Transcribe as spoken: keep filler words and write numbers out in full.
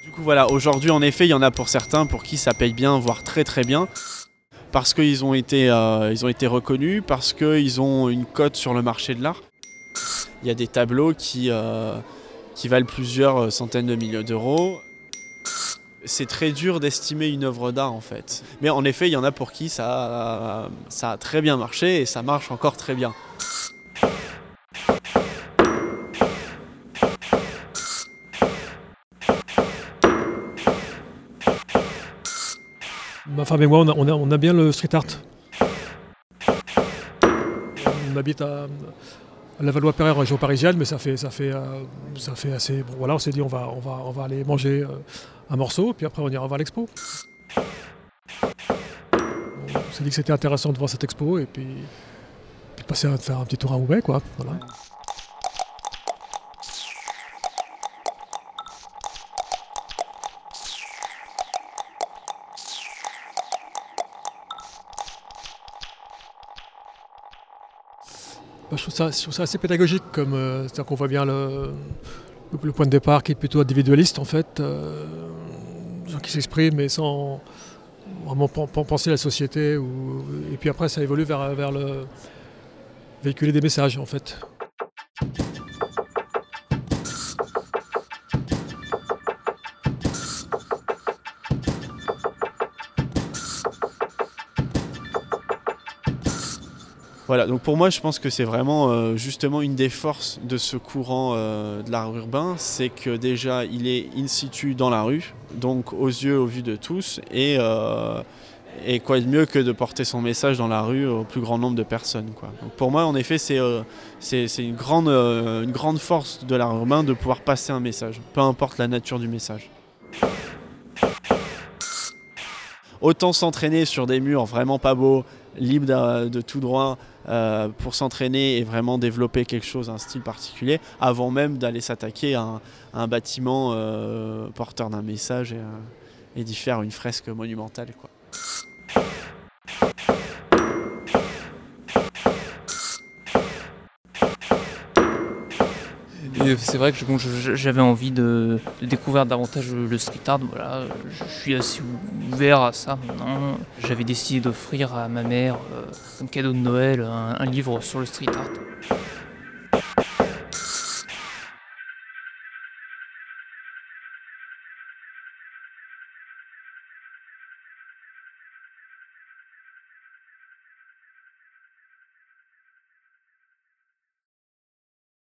Du coup voilà, aujourd'hui en effet il y en a pour certains pour qui ça paye bien, voire très très bien, parce qu'ils ont été, euh, ils ont été reconnus, parce qu'ils ont une cote sur le marché de l'art. Il y a des tableaux qui, euh, qui valent plusieurs centaines de millions d'euros. C'est très dur d'estimer une œuvre d'art en fait. Mais en effet il y en a pour qui ça, ça a très bien marché et ça marche encore très bien. Ma femme et moi, on a, on a, on a bien le street art. On habite à, à Levallois-Perret, en région parisienne, mais ça fait, ça fait, euh, ça fait assez... Bon, voilà, on s'est dit on va, on, va, on va aller manger euh, un morceau, puis après on ira voir l'expo. On s'est dit que c'était intéressant de voir cette expo, et puis, puis de passer à faire un petit tour à Roubaix, quoi. Voilà. Je trouve, ça, je trouve ça assez pédagogique, comme, euh, c'est-à-dire qu'on voit bien le, le, le point de départ qui est plutôt individualiste en fait, euh, gens qui s'expriment mais sans vraiment penser la société, ou, et puis après ça évolue vers, vers le véhiculer des messages en fait. Voilà, donc pour moi je pense que c'est vraiment euh, justement une des forces de ce courant euh, de l'art urbain, c'est que déjà il est in situ dans la rue, donc aux yeux, aux vues de tous, et, euh, et quoi de mieux que de porter son message dans la rue au plus grand nombre de personnes, quoi. Donc pour moi en effet c'est, euh, c'est, c'est une, grande, euh, une grande force de l'art urbain de pouvoir passer un message, peu importe la nature du message. Autant s'entraîner sur des murs vraiment pas beaux, libres de, de tout droit, euh, pour s'entraîner et vraiment développer quelque chose, un style particulier, avant même d'aller s'attaquer à un, à un bâtiment euh, porteur d'un message et, euh, et d'y faire une fresque monumentale, quoi. Et c'est vrai que bon, je, j'avais envie de, de découvrir davantage le street art. Voilà, je suis assez ouvert à ça maintenant. J'avais décidé d'offrir à ma mère, euh, comme cadeau de Noël, un, un livre sur le street art.